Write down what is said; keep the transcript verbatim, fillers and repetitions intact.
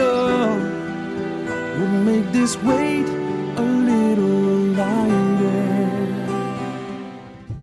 love would make this wait a little lighter.